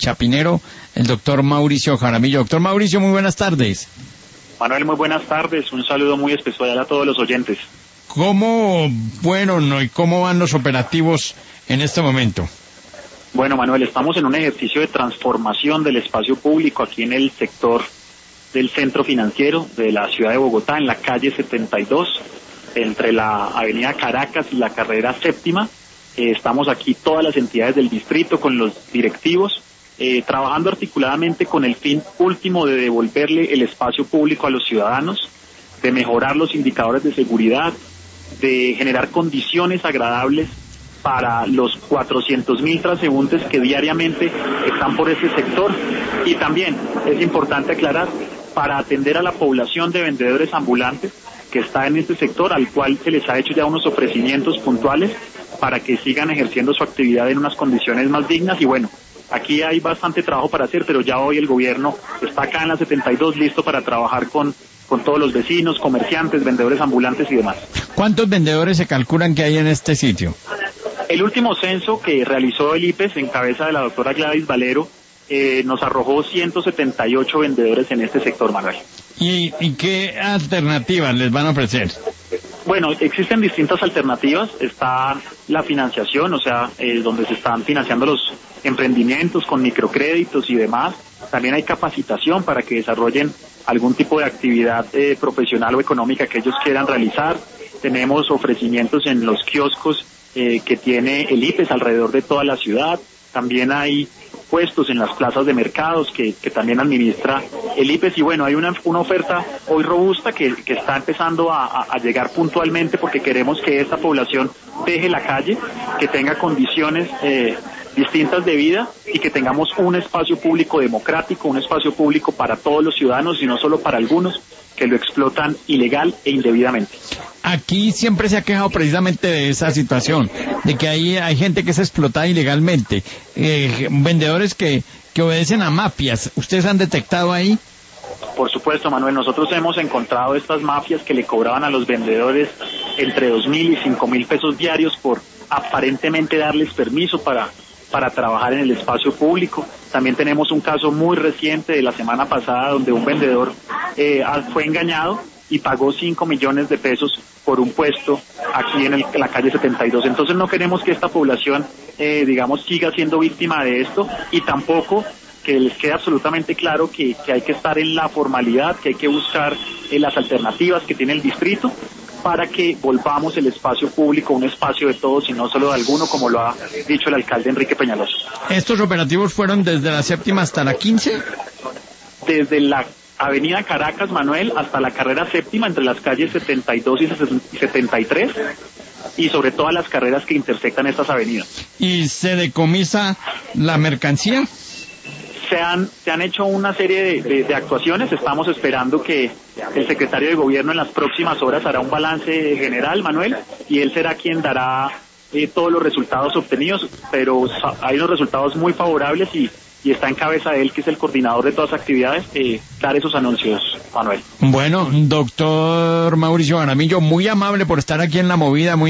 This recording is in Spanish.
Chapinero, el doctor Mauricio Jaramillo. Doctor Mauricio, muy buenas tardes. Manuel, muy buenas tardes. Un saludo muy especial a todos los oyentes. ¿Cómo y cómo van los operativos en este momento? Bueno, Manuel, estamos en un ejercicio de transformación del espacio público aquí en el sector del centro financiero de la ciudad de Bogotá, en la calle 72, entre la avenida Caracas y la carrera séptima. Estamos aquí todas las entidades del distrito con los directivos, trabajando articuladamente con el fin último de devolverle el espacio público a los ciudadanos, de mejorar los indicadores de seguridad, de generar condiciones agradables para los 400.000 transeúntes que diariamente están por este sector, y también es importante aclarar, para atender a la población de vendedores ambulantes que está en este sector, al cual se les ha hecho ya unos ofrecimientos puntuales para que sigan ejerciendo su actividad en unas condiciones más dignas. Y bueno, aquí hay bastante trabajo para hacer, pero ya hoy el gobierno está acá en la 72 listo para trabajar con todos los vecinos, comerciantes, vendedores ambulantes y demás. ¿Cuántos vendedores se calculan que hay en este sitio? El último censo que realizó el IPES en cabeza de la doctora Gladys Valero nos arrojó 178 vendedores en este sector, Manuel. ¿Y qué alternativas les van a ofrecer? Bueno, existen distintas alternativas. Está la financiación, o sea, donde se están financiando los emprendimientos con microcréditos y demás. También hay capacitación para que desarrollen algún tipo de actividad profesional o económica que ellos quieran realizar. Tenemos ofrecimientos en los kioscos que tiene el IPES alrededor de toda la ciudad. También hay puestos en las plazas de mercados que también administra el IPES, y bueno, hay una oferta hoy robusta que está empezando a llegar puntualmente, porque queremos que esta población deje la calle, que tenga condiciones distintas de vida y que tengamos un espacio público democrático, un espacio público para todos los ciudadanos y no solo para algunos que lo explotan ilegal e indebidamente. Aquí siempre se ha quejado precisamente de esa situación, de que hay gente que es explotada ilegalmente, vendedores que obedecen a mafias. ¿Ustedes han detectado ahí? Por supuesto, Manuel, nosotros hemos encontrado estas mafias que le cobraban a los vendedores entre 2.000 y 5.000 pesos diarios por aparentemente darles permiso para trabajar en el espacio público. También tenemos un caso muy reciente de la semana pasada donde un vendedor fue engañado y pagó 5 millones de pesos por un puesto aquí en la calle 72. Entonces no queremos que esta población, siga siendo víctima de esto, y tampoco que les quede absolutamente claro que hay que estar en la formalidad, que hay que buscar las alternativas que tiene el distrito para que volvamos el espacio público un espacio de todos y no solo de alguno, como lo ha dicho el alcalde Enrique Peñalosa. ¿Estos operativos fueron desde la séptima hasta la 15? Desde la avenida Caracas, Manuel, hasta la carrera séptima, entre las calles 72 y 73, y sobre todas las carreras que intersectan estas avenidas. ¿Y se decomisa la mercancía? Se han hecho una serie de actuaciones. Estamos esperando que el secretario de Gobierno en las próximas horas hará un balance general, Manuel, y él será quien dará todos los resultados obtenidos, pero hay unos resultados muy favorables y está en cabeza de él, que es el coordinador de todas las actividades, dar esos anuncios, Manuel. Bueno, doctor Mauricio Jaramillo, muy amable por estar aquí en La Movida, muy